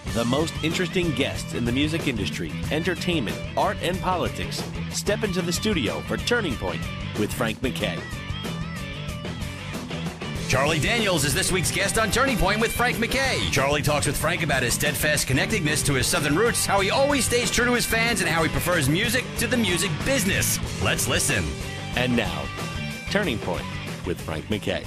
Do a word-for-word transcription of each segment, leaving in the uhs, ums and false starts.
The most interesting guests in the music industry, entertainment, art, and politics step into the studio for Turning Point with Frank MacKay. Charlie Daniels is this week's guest on Turning Point with Frank MacKay. Charlie talks with Frank about his steadfast connectedness to his Southern roots, how he always stays true to his fans, and how he prefers music to the music business. Let's listen. And now, Turning Point with Frank MacKay.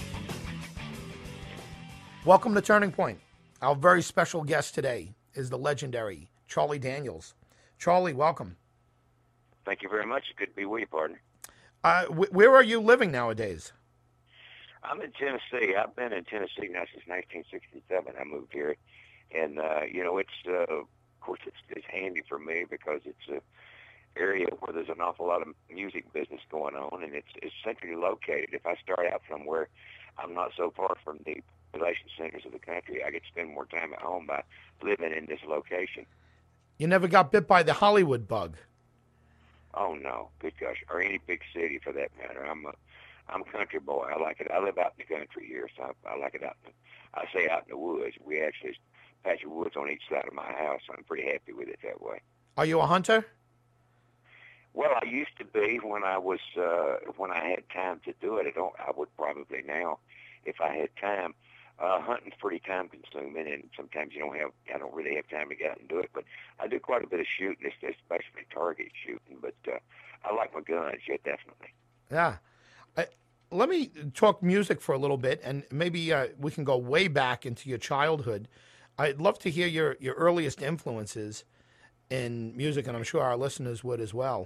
Welcome to Turning Point. Our very special guest today is the legendary Charlie Daniels. Charlie, welcome. Thank you very much. Good to be with you, partner. Uh, wh- where are you living nowadays? I'm in Tennessee. I've been in Tennessee now since nineteen sixty-seven. I moved here, and uh, you know, it's uh, of course it's, it's handy for me because it's a area where there's an awful lot of music business going on, and it's it's centrally located. If I start out somewhere, I'm not so far from the population centers of the country. I get to spend more time at home by living in this location. You never got bit by the Hollywood bug? Oh no, good gosh, or any big city for that matter. I'm a I'm a country boy. I like it. I live out in the country here, so I, I like it out in the, I say out in the woods. We actually patch of woods on each side of my house, so I'm pretty happy with it that way. Are you a hunter? Well, I used to be when I was uh, when I had time to do it. I don't. I would probably now, if I had time. Uh, hunting's pretty time consuming, and sometimes you don't have. I don't really have time to get out and do it. But I do quite a bit of shooting, especially target shooting. But uh, I like my guns, yeah, definitely. Yeah. I, let me talk music for a little bit, and maybe uh, we can go way back into your childhood. I'd love to hear your, your earliest influences in music, and I'm sure our listeners would as well.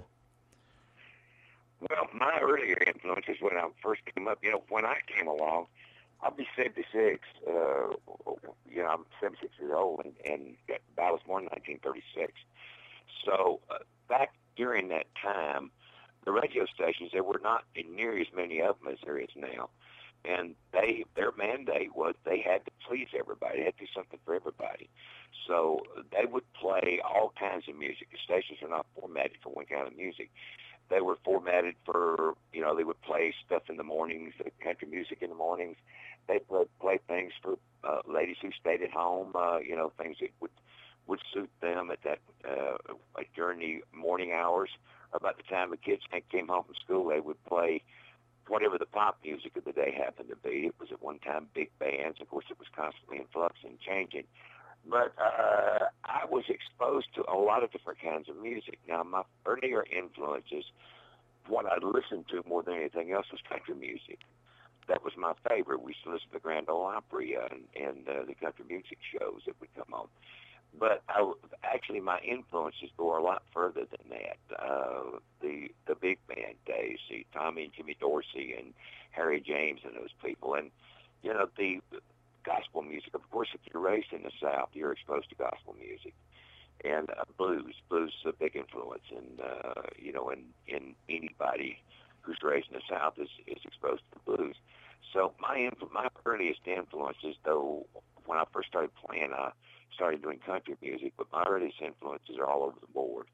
Well, my earlier influences when I first came up, you know, when I came along, I'll be seventy-six. Uh, you know, I'm seventy-six years old, and, and I was born in nineteen thirty-six. So uh, back during that time, the radio stations, there were not near as many of them as there is now. And they their mandate was they had to please everybody. They had to do something for everybody. So they would play all kinds of music. The stations are not formatted for one kind of music. They were formatted for, you know, they would play stuff in the mornings, country music in the mornings. They would play things for uh, ladies who stayed at home, uh, you know, things that would would suit them at that uh, during the morning hours. About the time the kids came home from school, they would play whatever the pop music of the day happened to be. It was at one time big bands. Of course, it was constantly in flux and changing. But uh, I was exposed to a lot of different kinds of music. Now, my earlier influences, what I listened to more than anything else was country music. That was my favorite. We used to listen to the Grand Ole Opry uh, and, and uh, the country music shows that would come on. But I, actually, my influences go a lot further than that. Uh, the the big band days, see Tommy and Jimmy Dorsey and Harry James and those people, and you know the gospel music. Of course, if you're raised in the South, you're exposed to gospel music and uh, blues. Blues is a big influence, and uh, you know, in in anybody who's raised in the South is is exposed to the blues. So my influ- my earliest influences, though, when I first started playing, I started doing country music, but my earliest influences are all over the board.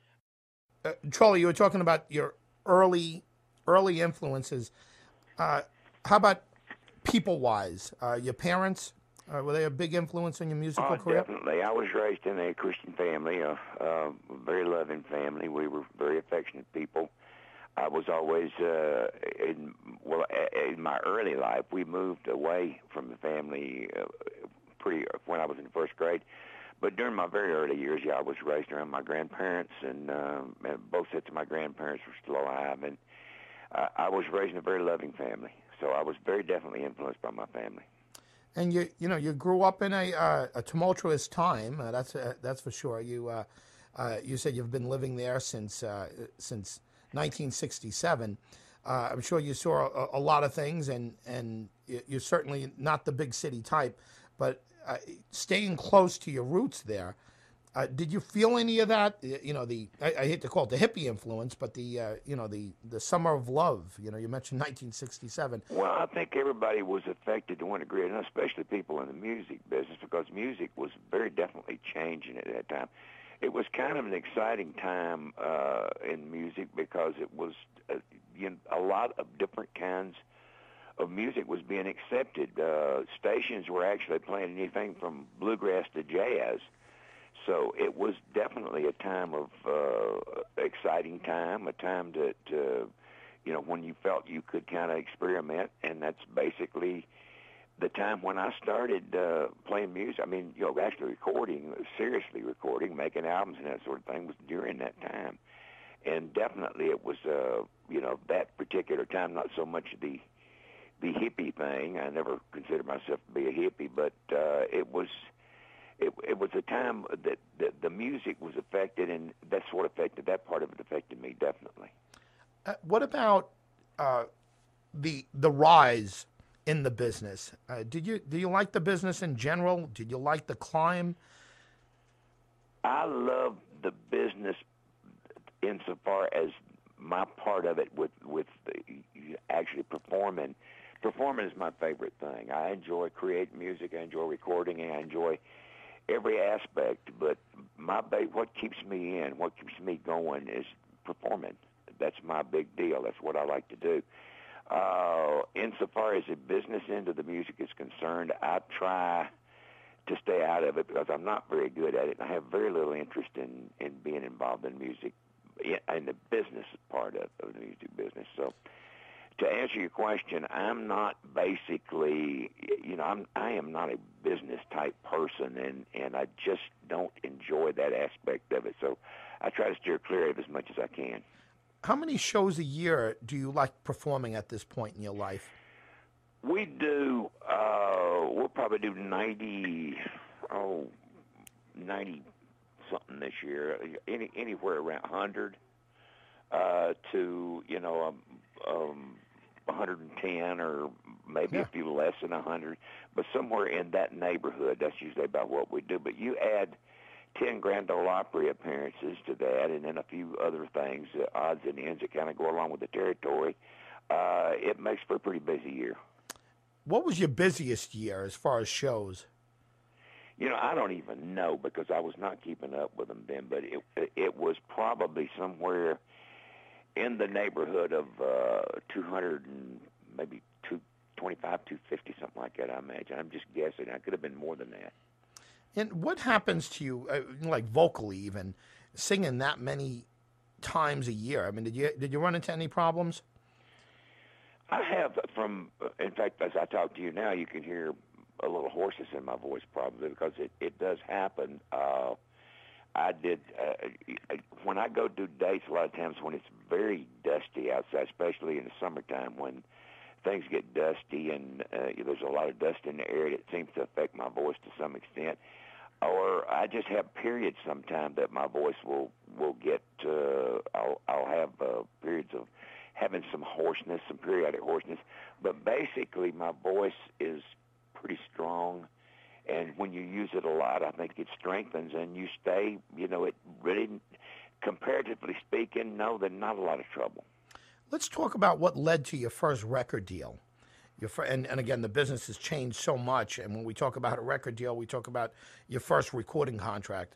Uh, Charlie, you were talking about your early early influences. Uh, how about people-wise? Uh, your parents, uh, were they a big influence on your musical Oh, career? definitely. I was raised in a Christian family, a, a very loving family. We were very affectionate people. I was always, uh, in, well, in my early life, we moved away from the family uh, pretty when I was in first grade. But during my very early years, yeah, I was raised around my grandparents, and, um, and both sets of my grandparents were still alive. And uh, I was raised in a very loving family, so I was very definitely influenced by my family. And you, you know, you grew up in a, uh, a tumultuous time. Uh, that's uh, that's for sure. You, uh, uh, you said you've been living there since uh, since nineteen sixty-seven. Uh, I'm sure you saw a, a lot of things, and and you're certainly not the big city type, but uh, staying close to your roots there. Uh, did you feel any of that? You know, the I, I hate to call it the hippie influence, but the uh, you know the, the summer of love. You know, you mentioned nineteen sixty-seven. Well, I think everybody was affected to one degree, and especially people in the music business, because music was very definitely changing at that time. It was kind of an exciting time uh, in music because it was uh, you know, a lot of different kinds of music was being accepted. Uh, stations were actually playing anything from bluegrass to jazz. So it was definitely a time of uh, exciting time, a time that, uh, you know, when you felt you could kind of experiment, and that's basically the time when I started uh, playing music. I mean, you know, actually recording, seriously recording, making albums and that sort of thing was during that time. And definitely it was, uh, you know, that particular time, not so much the the hippie thing. I never considered myself to be a hippie, but uh, it was it, it was a time that, that the music was affected, and that's what affected, that part of it affected me, definitely. Uh, what about uh, the the rise in the business? Uh, did you do you like the business in general? Did you like the climb? I love the business insofar as my part of it with with the, actually performing. Performing is my favorite thing. I enjoy creating music. I enjoy recording, and I enjoy every aspect. But my ba- what keeps me in, what keeps me going, is performing. That's my big deal. That's what I like to do. Uh, insofar as the business end of the music is concerned, I try to stay out of it because I'm not very good at it. I have very little interest in, in being involved in music, in the business part of, of the music business. So to answer your question, I'm not basically, you know, I'm, I am not a business type person, and, and I just don't enjoy that aspect of it. So I try to steer clear of it as much as I can. How many shows a year do you like performing at this point in your life? We do, uh, we'll probably do ninety, oh, ninety something this year, any, anywhere around one hundred uh, to, you know, um, um, one hundred ten or maybe Yeah. a few less than one hundred, but somewhere in that neighborhood. That's usually about what we do. But you add ten Grand Ole Opry appearances to that, and then a few other things, uh, odds and ends that kind of go along with the territory, uh, it makes for a pretty busy year. What was your busiest year as far as shows? You know, I don't even know because I was not keeping up with them then, but it it was probably somewhere in the neighborhood of uh, two hundred and maybe two twenty-five, two fifty, something like that, I imagine. I'm just guessing. I could have been more than that. And what happens to you, uh, like vocally even, singing that many times a year? I mean, did you did you run into any problems? I have from, in fact, as I talk to you now, you can hear a little hoarseness in my voice probably because it, it does happen. Uh, I did, uh, when I go do dates, a lot of times when it's very dusty outside, especially in the summertime when things get dusty and uh, there's a lot of dust in the air, it seems to affect my voice to some extent. Or I just have periods sometime that my voice will, will get, uh, I'll, I'll have uh, periods of having some hoarseness, some periodic hoarseness. But basically my voice is pretty strong, and when you use it a lot, I think it strengthens, and you stay, you know, it really, comparatively speaking, no, there's not a lot of trouble. Let's talk about what led to your first record deal. Your fir- and, and again, the business has changed so much, and when we talk about a record deal, we talk about your first recording contract.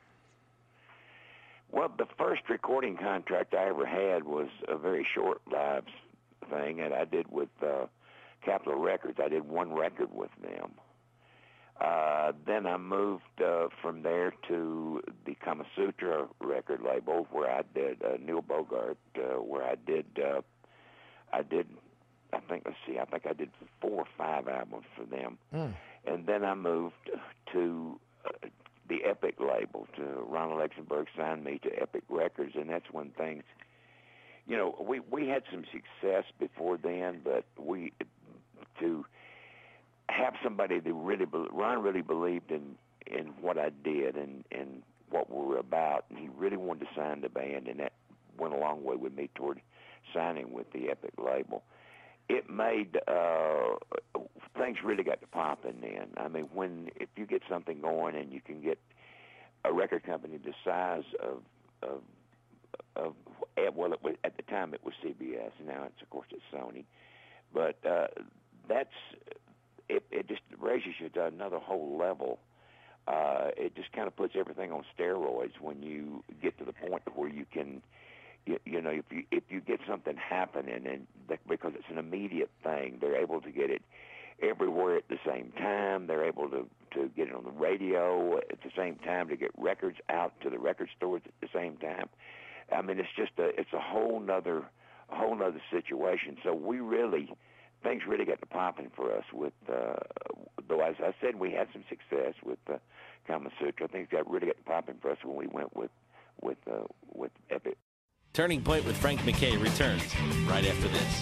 Well, the first recording contract I ever had was a very short-lived thing, and I did with uh, Capitol Records. I did one record with them. Uh, then I moved uh, from there to the Kama Sutra record label, where I did uh, Neil Bogart, uh, where I did, uh, I did, I think, let's see, I think I did four or five albums for them. Mm. And then I moved to uh, the Epic label. To Ronald Luxenberg signed me to Epic Records, and that's when things, you know, we we had some success before then, but we to have somebody that really, Ron really believed in in what I did and and what we were about, and he really wanted to sign the band, and that went a long way with me toward signing with the Epic label. It made uh, things really got to popping then. I mean, when if you get something going and you can get a record company the size of of, of well, it was, at the time it was C B S. Now it's of course it's Sony, but uh, that's it. It just raises you to another whole level. Uh, it just kind of puts everything on steroids when you get to the point where you can. You, you know, if you if you get something happening, and the, because it's an immediate thing, they're able to get it everywhere at the same time. They're able to, to get it on the radio at the same time, to get records out to the record stores at the same time. I mean, it's just a it's a whole nother a whole nother situation. So we really things really got to popping for us with. Uh, though as I said, we had some success with uh, Kama Sutra. Things got really got to popping for us when we went with with uh, with Epic. Turning Point with Frank McKay returns right after this.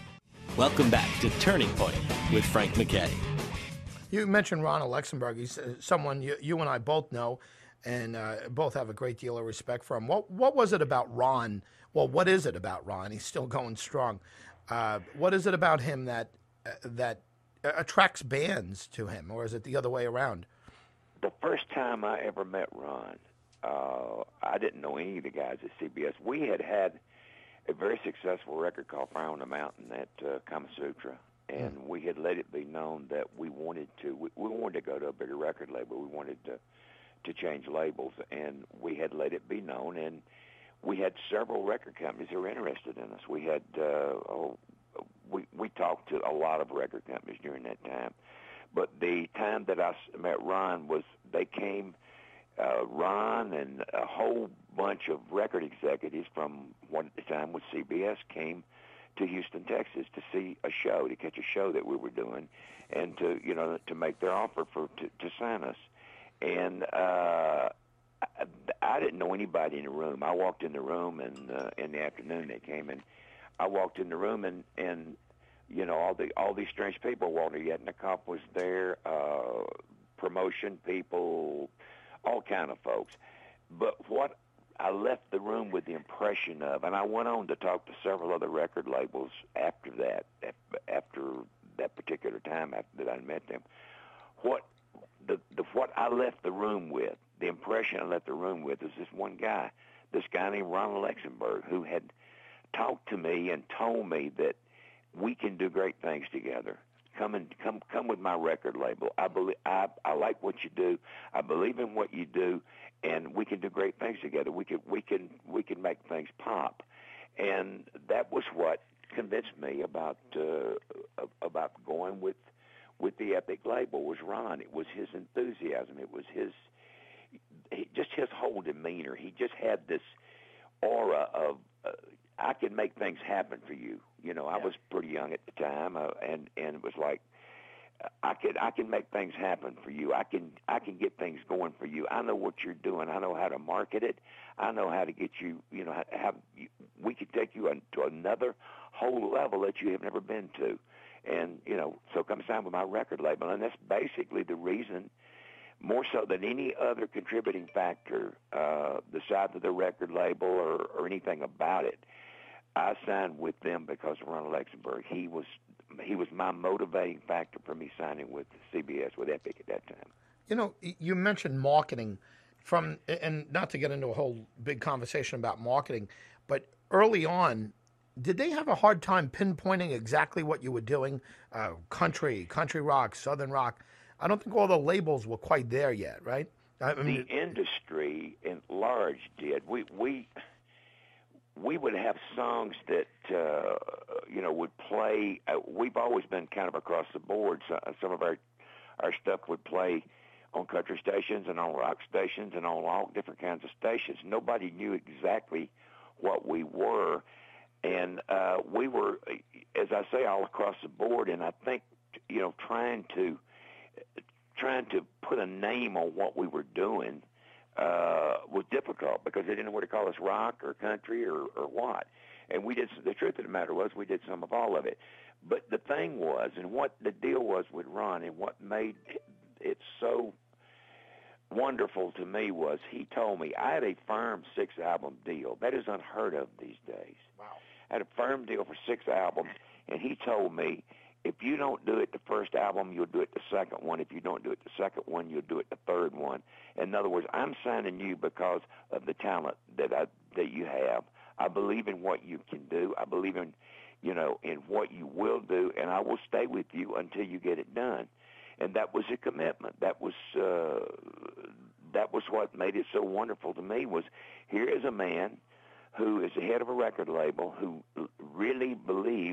Welcome back to Turning Point with Frank McKay. You mentioned Ron Alexenberg. He's uh, someone you, you and I both know, and uh, both have a great deal of respect for him. What what was it about Ron? Well, what is it about Ron? He's still going strong. Uh, what is it about him that uh, that attracts bands to him, or is it the other way around? The first time I ever met Ron, uh, I didn't know any of the guys at C B S. We had had a very successful record called Fire on the Mountain at uh, Kama Sutra, and mm. we had let it be known that we wanted to we, we wanted to go to a bigger record label. We wanted to to change labels, and we had let it be known, and we had several record companies who were interested in us. We had uh, oh, we we talked to a lot of record companies during that time, but the time that I met Ron was they came. Uh, Ron and a whole bunch of record executives from one at the time with C B S came to Houston, Texas, to see a show, to catch a show that we were doing, and to you know to make their offer for to, to sign us. And uh, I, I didn't know anybody in the room. I walked in the room, and uh, in the afternoon they came, and I walked in the room, and and you know all the all these strange people. Walter Yetnikoff was there, uh, promotion people. All kind of folks. But what I left the room with the impression of, and I went on to talk to several other record labels after that, after that particular time after that I met them, what the, the what I left the room with, the impression I left the room with is this one guy, this guy named Ron Alexenberg, who had talked to me and told me that we can do great things together. Come and come, come with my record label. I believe I, I like what you do. I believe in what you do, and we can do great things together. We can, we can, we can make things pop, and that was what convinced me about uh, about going with with the Epic label. Was Ron? It was his enthusiasm. It was his just his whole demeanor. He just had this aura of. Uh, I can make things happen for you. You know, I yeah. was pretty young at the time, uh, and and it was like, I can I can make things happen for you. I can I can get things going for you. I know what you're doing. I know how to market it. I know how to get you. You know, have you, we could take you to another whole level that you have never been to, and you know, so come sign with my record label, and that's basically the reason. More so than any other contributing factor, uh, the size of the record label or, or anything about it, I signed with them because of Ron Alexenberg. He was he was my motivating factor for me signing with C B S, with Epic at that time. You know, you mentioned marketing, from and not to get into a whole big conversation about marketing, but early on, did they have a hard time pinpointing exactly what you were doing? Uh, country, country rock, southern rock. I don't think all the labels were quite there yet, right? I mean, the industry in large did. We we we would have songs that uh, you know would play. Uh, we've always been kind of across the board. So, some of our our stuff would play on country stations and on rock stations and on all different kinds of stations. Nobody knew exactly what we were, and uh, we were, as I say, all across the board. And I think you know trying to. Trying to put a name on what we were doing uh, was difficult because they didn't know what to call us, rock or country or, or what. And we did. The truth of the matter was, we did some of all of it. But the thing was, and what the deal was with Ron, and what made it so wonderful to me was, he told me I had a firm six-album deal. That is unheard of these days. Wow! I had a firm deal for six albums, and he told me, if you don't do it the first album, you'll do it the second one. If you don't do it the second one, you'll do it the third one. In other words, I'm signing you because of the talent that I that you have. I believe in what you can do. I believe in, you know, in what you will do, and I will stay with you until you get it done. And that was a commitment. That was uh, that was what made it so wonderful to me. Was here is a man who is the head of a record label who really believes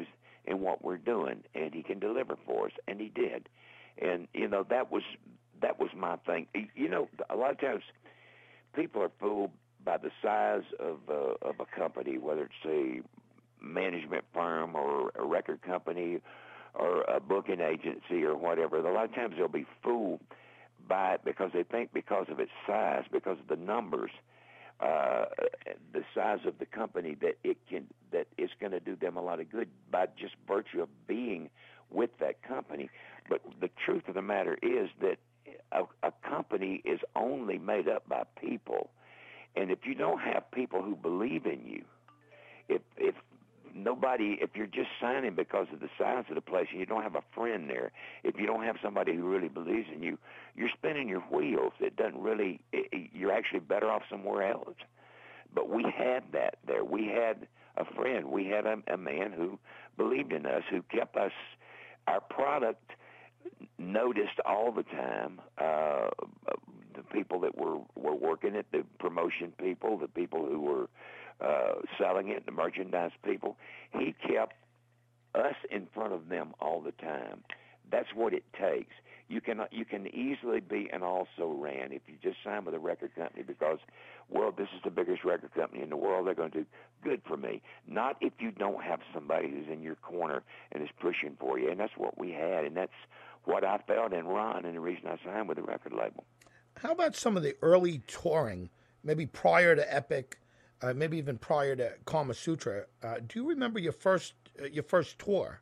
in what we're doing, and he can deliver for us, and he did. And, you know, that was that was my thing. You know, a lot of times people are fooled by the size of uh, of a company, whether it's a management firm or a record company or a booking agency or whatever. A lot of times they'll be fooled by it because they think because of its size, because of the numbers, uh, the size of the company, that it can that it's going to do them a lot of good by just virtue of being with that company. But the truth of the matter is that a, a company is only made up by people, and if you don't have people who believe in you, if if nobody, if you're just signing because of the size of the place and you don't have a friend there, if you don't have somebody who really believes in you, you're spinning your wheels. It doesn't really, it, you're actually better off somewhere else. But we had that there. We had a friend. We had a, a man who believed in us, who kept us, our product noticed all the time. Uh, the people that were, were working it, the promotion people, the people who were Uh, selling it, the merchandise people. He kept us in front of them all the time. That's what it takes. You can you can easily be an also-ran if you just sign with a record company because, well, this is the biggest record company in the world. They're going to do good for me. Not if you don't have somebody who's in your corner and is pushing for you. And that's what we had, and that's what I felt in Ron, and the reason I signed with the record label. How about some of the early touring, maybe prior to Epic? Uh, maybe even prior to Kama Sutra, uh, do you remember your first uh, your first tour?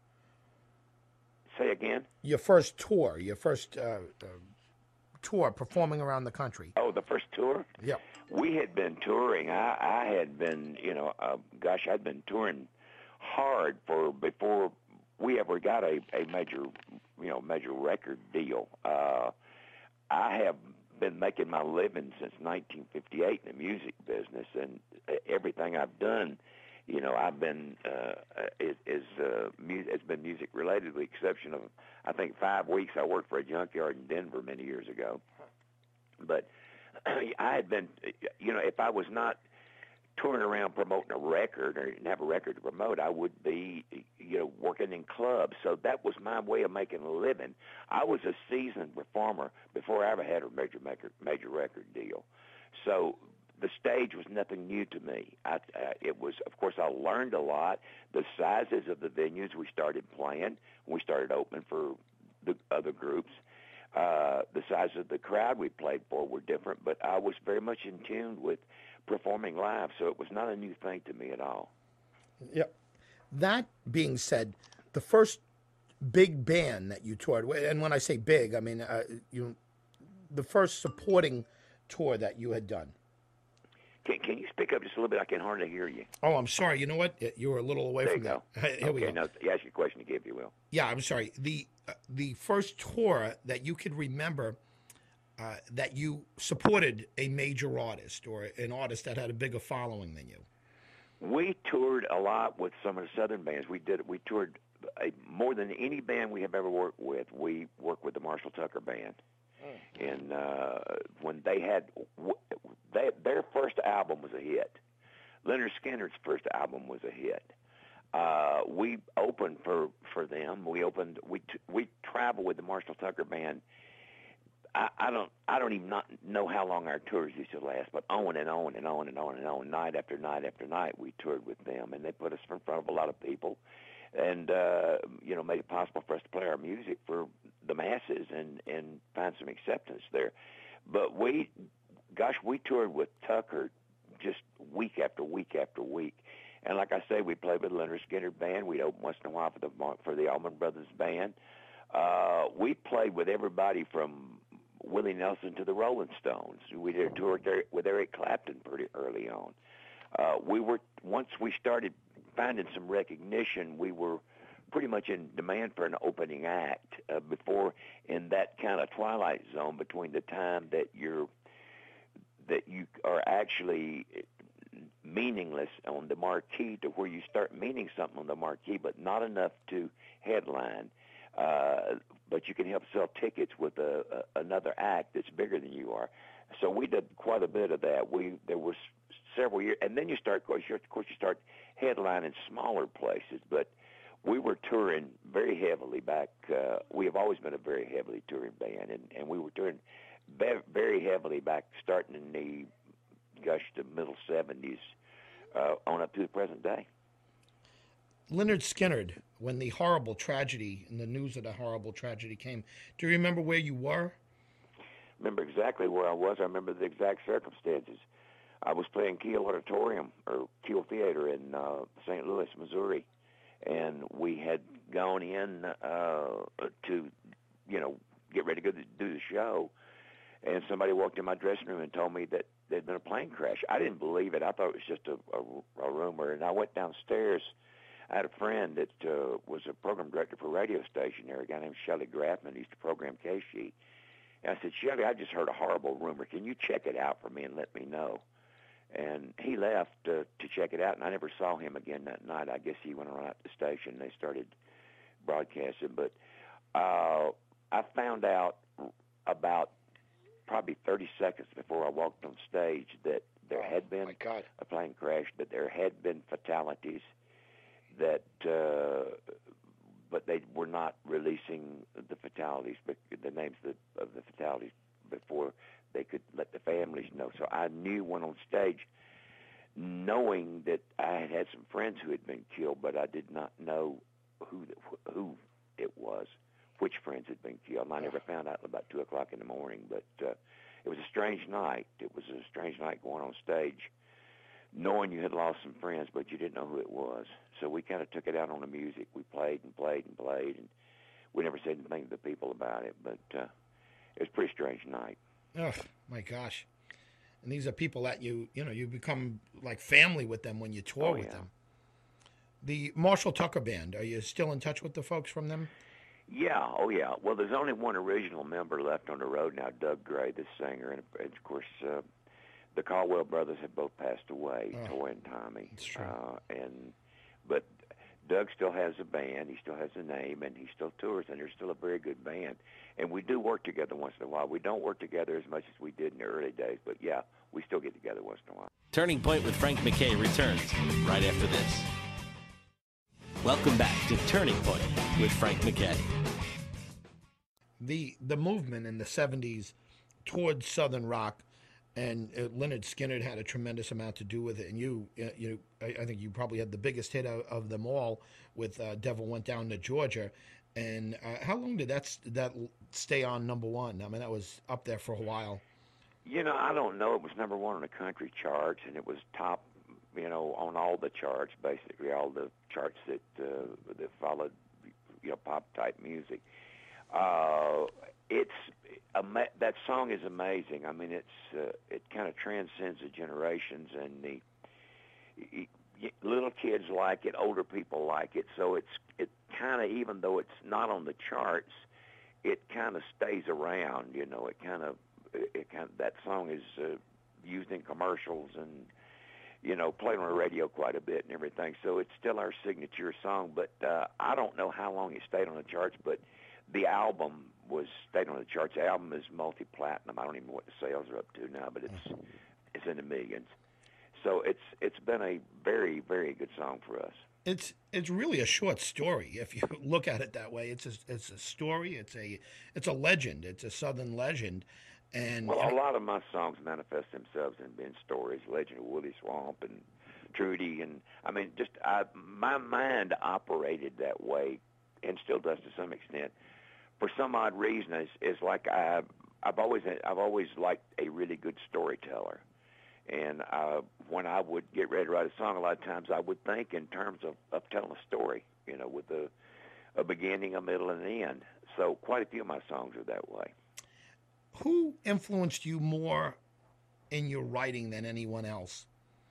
Say again? Your first tour, your first uh, uh, tour performing around the country. Oh, the first tour? Yep. We had been touring. I, I had been, you know, uh, gosh, I'd been touring hard for before we ever got a, a major, you know, major record deal. Uh, I have been making my living since nineteen fifty-eight in the music business, and everything I've done, you know, I've been uh, is, is uh, mu- it's been music related, with the exception of I think five weeks I worked for a junkyard in Denver many years ago. But I had been, you know, if I was not touring around promoting a record or didn't have a record to promote, I would be, you know, working in clubs. So that was my way of making a living. I was a seasoned performer before I ever had a major major, major record deal. So the stage was nothing new to me. I, uh, it was, of course, I learned a lot. The sizes of the venues we started playing, we started opening for the other groups. Uh, the size of the crowd we played for were different, but I was very much in tune with performing live, so it was not a new thing to me at all. Yep. That being said, the first big band that you toured, and when I say big, I mean uh, you, the first supporting tour that you had done. Can, can you speak up just a little bit? I can hardly hear you. Oh, I'm sorry. You know what? You were a little away there from you go. that. Here okay, we go. now ask your question again, if you will. Yeah, I'm sorry. The uh, the first tour that you could remember uh, that you supported a major artist or an artist that had a bigger following than you. We toured a lot with some of the Southern bands. We did. We toured a, more than any band we have ever worked with. We worked with the Marshall Tucker Band. And uh, when they had they, their first album was a hit. Leonard Skinner's first album was a hit. Uh, we opened for, for them. We opened. We t- we traveled with the Marshall Tucker Band. I, I don't I don't even not know how long our tours used to last, but on and on and on and on and on, night after night after night, we toured with them, and they put us in front of a lot of people, and uh, you know, made it possible for us to play our music for the masses and, and find some acceptance there. But we, gosh, we toured with Tucker just week after week after week. And like I say, we played with Leonard Skinner Band. We'd open once in a while for the for the Allman Brothers Band. Uh, we played with everybody from Willie Nelson to the Rolling Stones. We did a tour with Eric Clapton pretty early on. Uh, we were once we started finding some recognition, we were pretty much in demand for an opening act uh, before in that kind of twilight zone between the time that you're that you are actually meaningless on the marquee to where you start meaning something on the marquee, but not enough to headline. Uh, but you can help sell tickets with a, a, another act that's bigger than you are. So we did quite a bit of that. We there was several years, and then you start, of course, you, of course, you start headlining smaller places, but we were touring very heavily back. Uh, we have always been a very heavily touring band, and, and we were touring be- very heavily back starting in the, gosh, the middle seventies uh, on up to the present day. Lynyrd Skynyrd, when the horrible tragedy and the news of the horrible tragedy came, do you remember where you were? Remember exactly where I was. I remember the exact circumstances. I was playing Kiel Auditorium, or Kiel Theater in uh, Saint Louis, Missouri, and we had gone in uh, to, you know, get ready to go to do the show, and somebody walked in my dressing room and told me that there'd been a plane crash. I didn't believe it. I thought it was just a, a, a rumor, and I went downstairs. I had a friend that uh, was a program director for a radio station there, a guy named Shelley Grafman. He used to program K-Sheet. And I said, Shelley, I just heard a horrible rumor. Can you check it out for me and let me know? And he left uh, to check it out, and I never saw him again that night. I guess he went around to the station, and they started broadcasting. But uh, I found out about probably thirty seconds before I walked on stage that there had been a plane crash, that there had been fatalities, that uh, but they were not releasing the fatalities, the names of the, of the fatalities before they could let the families know. So I knew when on stage, knowing that I had had some friends who had been killed, but I did not know who the, who it was, which friends had been killed. And I never found out until about two o'clock in the morning. But uh, it was a strange night. It was a strange night going on stage, knowing you had lost some friends, but you didn't know who it was. So we kind of took it out on the music. We played and played and played, and we never said anything to the people about it. But uh, it was a pretty strange night. Oh, my gosh. And these are people that you, you know, you become like family with them when you tour Oh, with yeah. them. The Marshall Tucker Band, are you still in touch with the folks from them? Yeah, oh yeah. Well, there's only one original member left on the road now, Doug Gray, the singer, and, and of course uh, the Caldwell brothers have both passed away, Oh, Toy and Tommy. that's true. Uh, and but Doug still has a band, he still has a name, and he still tours, and they're still a very good band. And we do work together once in a while. We don't work together as much as we did in the early days, but yeah, we still get together once in a while. Turning Point with Frank McKay returns right after this. Welcome back to Turning Point with Frank McKay. The the movement in the seventies towards Southern rock, and uh, Lynyrd Skynyrd had a tremendous amount to do with it. And you, uh, you, I, I think you probably had the biggest hit of, of them all with uh, "Devil Went Down to Georgia." And uh, how long did that s- that stay on number one? I mean, that was up there for a while. You know, I don't know. It was number one on the country charts, and it was top, you know, on all the charts, basically all the charts that uh, that followed, you know, pop type music. Uh, it's ama- that song is amazing. I mean, it's uh, it kind of transcends the generations, and the y- y- little kids like it, older people like it. So it's it kind of, even though it's not on the charts, it kind of stays around. You know, it kind of it kind of, that song is uh, used in commercials and, you know, played on the radio quite a bit and everything. So it's still our signature song. But uh, I don't know how long it stayed on the charts, but the album was stayed on the charts. The album is multi-platinum. I don't even know what the sales are up to now, but it's it's in the millions. So it's it's been a very, very good song for us. It's it's really a short story if you look at it that way. It's a, it's a story. It's a it's a legend. It's a Southern legend. And Well, a lot of my songs manifest themselves in being stories, Legend of Woolly Swamp and Trudy, and I mean, just I, my mind operated that way, and still does to some extent. For some odd reason, it's, it's like I, I've always I've always liked a really good storyteller, and uh, when I would get ready to write a song, a lot of times I would think in terms of, of telling a story, you know, with a, a beginning, a middle, and an end. So quite a few of my songs are that way. who influenced you more in your writing than anyone else?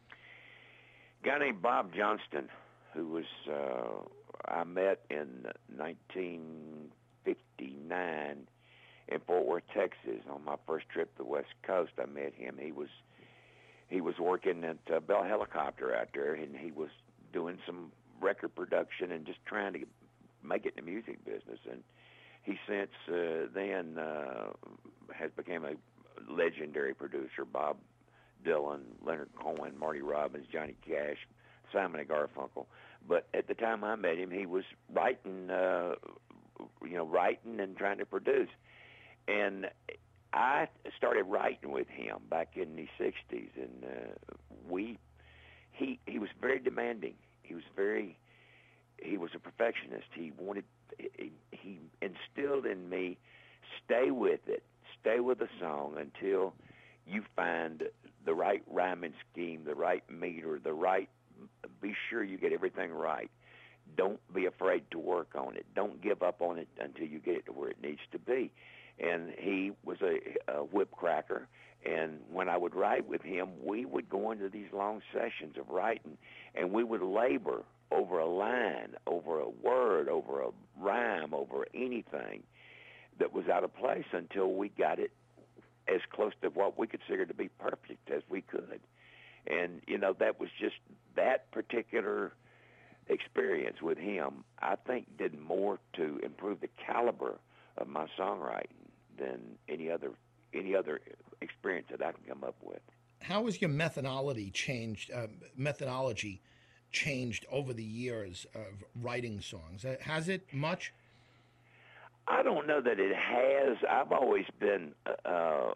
A guy named Bob Johnston, who was uh, I met in nineteen fifty-nine in Fort Worth, Texas. On my first trip to the West Coast, I met him. He was he was working at uh, Bell Helicopter out there, and he was doing some record production and just trying to make it in the music business. And he since uh, then uh, has become a legendary producer. Bob Dylan, Leonard Cohen, Marty Robbins, Johnny Cash, Simon and Garfunkel. But at the time I met him, he was writing, uh, you know, writing and trying to produce. And I started writing with him back in the sixties, and uh, we, he, he was very demanding. He was very, he was a perfectionist. He wanted, he, he instilled in me, stay with it, stay with the song until you find the right rhyming scheme, the right meter, the right, be sure you get everything right. Don't be afraid to work on it. Don't give up on it until you get it to where it needs to be. And he was a, a whip cracker, and when I would write with him, we would go into these long sessions of writing, and we would labor over a line, over a word, over a rhyme, over anything that was out of place until we got it as close to what we considered to be perfect as we could. And, you know, that was just that particular experience with him, I think, did more to improve the caliber of my songwriting than any other any other experience that I can come up with. How has your methodology changed? Uh, methodology changed over the years of writing songs? Has it much? I don't know that it has. I've always been uh,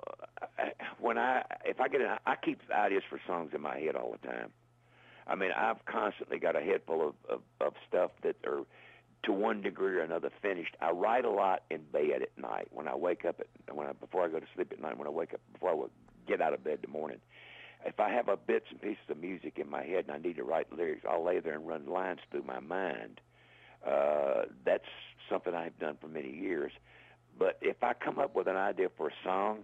when I if I get an, I keep ideas for songs in my head all the time. I mean, I've constantly got a head full of, of, of stuff that are to one degree or another finished. I write a lot in bed at night when I wake up at when I, before I go to sleep at night. When I wake up before I get out of bed in the morning, if I have a bits and pieces of music in my head and I need to write lyrics, I'll lay there and run lines through my mind. Uh, that's something I've done for many years. But if I come up with an idea for a song,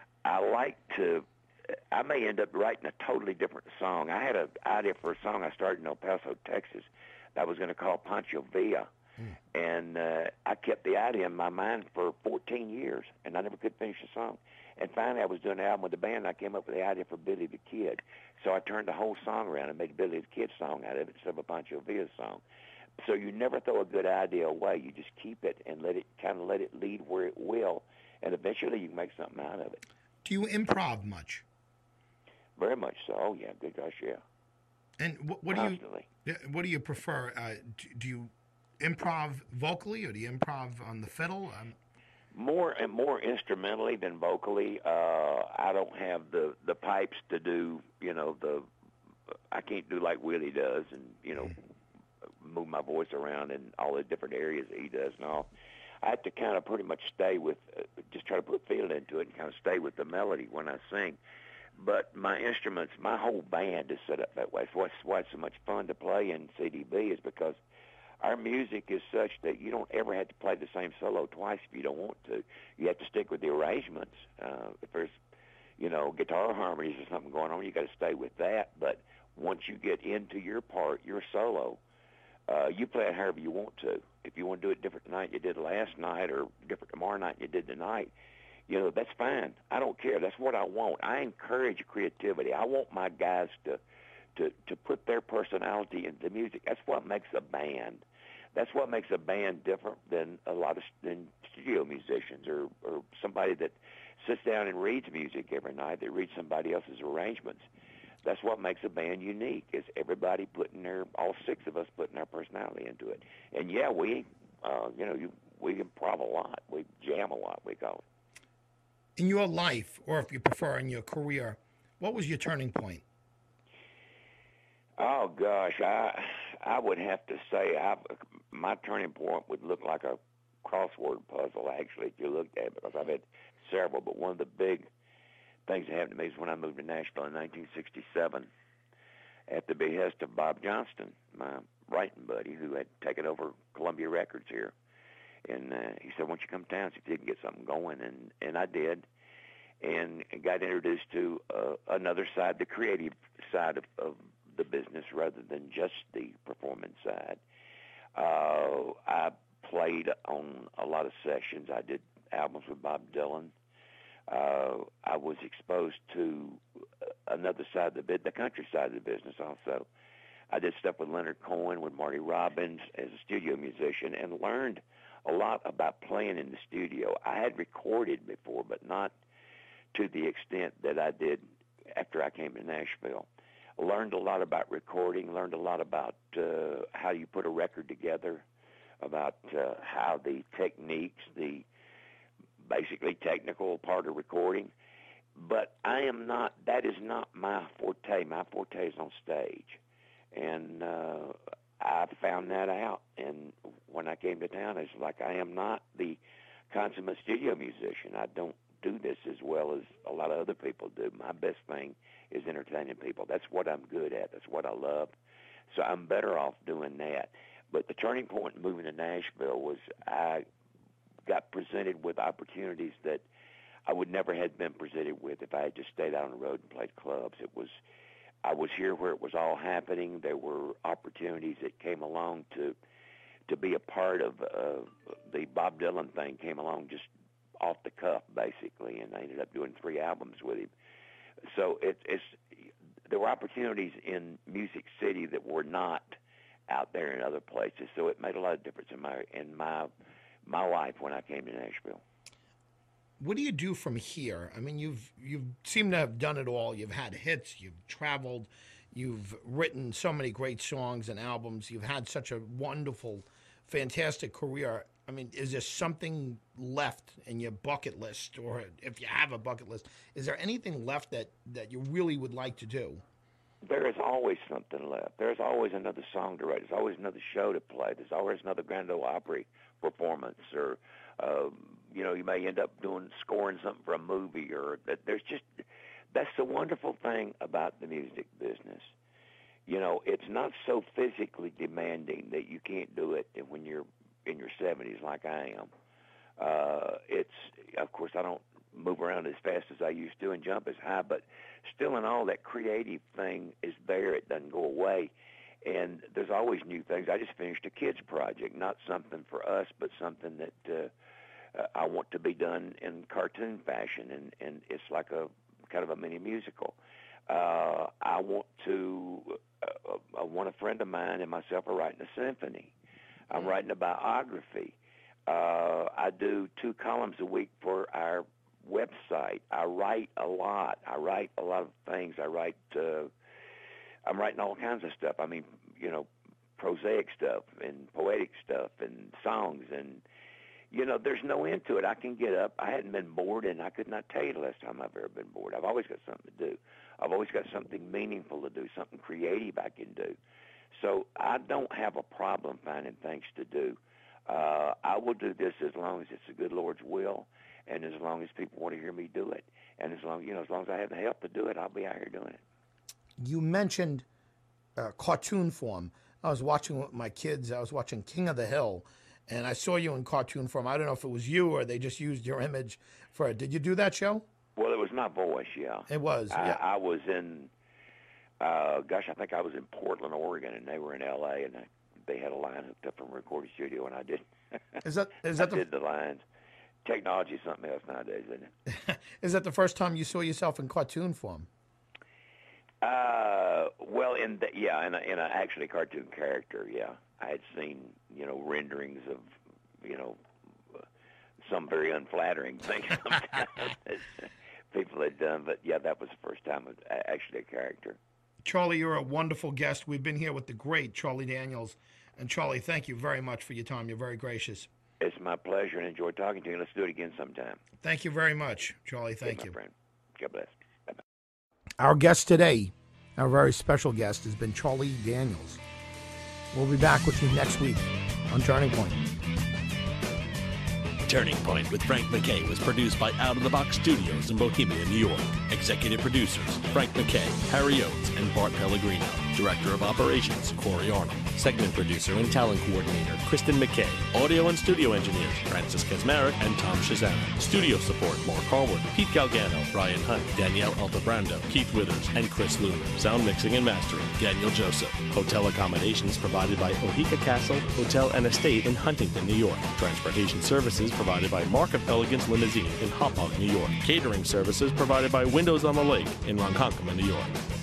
I like to, I may end up writing a totally different song. I had an idea for a song I started in El Paso, Texas, that I was going to call Pancho Villa. Mm. And uh, I kept the idea in my mind for fourteen years, and I never could finish the song. And finally, I was doing an album with the band, and I came up with the idea for Billy the Kid. So I turned the whole song around and made Billy the Kid song out of it instead of a Pancho Villa song. So you never throw a good idea away. You just keep it and let it kind of let it lead where it will, and eventually you can make something out of it. Do you improv much? Very much so. Oh, yeah, good gosh, yeah. And what, what do you what do you prefer? Uh, do, do you improv vocally, or do you improv on the fiddle? Um, more and more instrumentally than vocally. Uh, I don't have the, the pipes to do, you know, the I can't do like Willie does, and you know. Move my voice around in all the different areas that he does and all. I have to kind of pretty much stay with, uh, just try to put feel into it and kind of stay with the melody when I sing. But my instruments, my whole band is set up that way. So that's why it's so much fun to play in C D B is because our music is such that you don't ever have to play the same solo twice if you don't want to. You have to stick with the arrangements. Uh, if there's, you know, guitar harmonies or something going on, you got to stay with that. But once you get into your part, your solo, Uh, you play it however you want to. If you want to do it different tonight you did last night or different tomorrow night you did tonight, you know, that's fine. I don't care. That's what I want. I encourage creativity. I want my guys to, to, to put their personality into music. That's what makes a band. That's what makes a band different than a lot of than studio musicians or, or somebody that sits down and reads music every night, that reads somebody else's arrangements. That's what makes a band unique, is everybody putting their, all six of us putting our personality into it. And, yeah, we, uh, you know, you, we improv a lot. We jam a lot, we call it. In your life, or if you prefer in your career, what was your turning point? Oh, gosh, I I would have to say I, my turning point would look like a crossword puzzle, actually, if you looked at it, because I've had several. But one of the big things that happened to me is when I moved to Nashville in nineteen sixty-seven at the behest of Bob Johnston, my writing buddy, who had taken over Columbia Records here. And uh, he said, why don't you come to town, see if you can get something going? And, and I did, and got introduced to uh, another side, the creative side of, of the business rather than just the performance side. Uh, I played on a lot of sessions. I did albums with Bob Dylan. Uh, I was exposed to another side of the bit, the country side of the business also. I did stuff with Leonard Cohen, with Marty Robbins as a studio musician, and learned a lot about playing in the studio. I had recorded before, but not to the extent that I did after I came to Nashville. learned a lot about recording, learned a lot about uh, how you put a record together, about uh, how the techniques, the basically technical part of recording. But I am not, that is not my forte. My forte is on stage. And uh, I found that out. And when I came to town, it's like I am not the consummate studio musician. I don't do this as well as a lot of other people do. My best thing is entertaining people. That's what I'm good at. That's what I love. So I'm better off doing that. But the turning point in moving to Nashville was I got presented with opportunities that I would never have been presented with if I had just stayed out on the road and played clubs. It was, I was here where it was all happening. There were opportunities that came along to to be a part of uh, the Bob Dylan thing came along just off the cuff, basically, and I ended up doing three albums with him. So it, it's there were opportunities in Music City that were not out there in other places. So it made a lot of difference in my in my my life when I came to Nashville. What do you do from here? I mean, you've you've seemed to have done it all. You've had hits. You've traveled. You've written so many great songs and albums. You've had such a wonderful, fantastic career. I mean, is there something left in your bucket list, or if you have a bucket list, is there anything left that, that you really would like to do? There is always something left. There's always another song to write. There's always another show to play. There's always another Grand Ole Opry performance, or um, you know, you may end up doing scoring something for a movie, or there's just that's the wonderful thing about the music business. You know, it's not so physically demanding that you can't do it when you're in your seventies like I am. Uh, it's, of course, I don't move around as fast as I used to and jump as high, but still in all, that creative thing is there. It doesn't go away. And there's always new things. I just finished a kids project, not something for us, but something that uh, uh, I want to be done in cartoon fashion, and, and it's like a kind of a mini musical. Uh, I want to, uh, uh, one a friend of mine and myself are writing a symphony. I'm writing a biography. Uh, I do two columns a week for our website. I write a lot. I write a lot of things. I write, uh, I'm writing all kinds of stuff. I mean, you know, prosaic stuff and poetic stuff and songs. And, you know, there's no end to it. I can get up. I hadn't been bored, and I could not tell you the last time I've ever been bored. I've always got something to do. I've always got something meaningful to do, something creative I can do. So I don't have a problem finding things to do. Uh, I will do this as long as it's the good Lord's will, and as long as people want to hear me do it, and as long you know, as long as I have the help to do it, I'll be out here doing it. You mentioned uh, cartoon form. I was watching with my kids. I was watching King of the Hill, and I saw you in cartoon form. I don't know if it was you or they just used your image for it. Did you do that show? Well, it was my voice. Yeah, it was. I, yeah. I was in. Uh, gosh, I think I was in Portland, Oregon, and they were in L A, and I, they had a line hooked up from a recording studio, and I did. Is that is that I the, did the lines? Technology is something else nowadays, isn't it? Is that the first time you saw yourself in cartoon form? Uh, well, in the, yeah, in a, in a actually cartoon character, yeah. I had seen, you know, renderings of, you know, uh, some very unflattering things people had done, but yeah, that was the first time of actually a character. Charlie, you're a wonderful guest. We've been here with the great Charlie Daniels. And Charlie, thank you very much for your time. You're very gracious. It's my pleasure, and enjoy talking to you. Let's do it again sometime. Thank you very much, Charlie. Thank Good, you. My friend. God bless. Bye-bye. Our guest today, our very special guest, has been Charlie Daniels. We'll be back with you next week on Turning Point. Turning Point with Frank MacKay was produced by Out of the Box Studios in Bohemia, New York. Executive producers Frank MacKay, Harry Oates, and Bart Pellegrino. Director of Operations Corey Arnold. Segment producer and talent coordinator Kristen McKay. Audio and studio engineers Francis Kaczmarek and Tom Shazana. Studio support Mark Harwood, Pete Galgano, Brian Hunt, Danielle Altabrando, Keith Withers, and Chris Lunar. Sound mixing and mastering Daniel Joseph. Hotel accommodations provided by Ohika Castle Hotel and Estate in Huntington, New York. Transportation services provided by Mark of Elegance Limousine in Hauppauge, New York. Catering services provided by Windows on the Lake in Ronkonkoma, New York.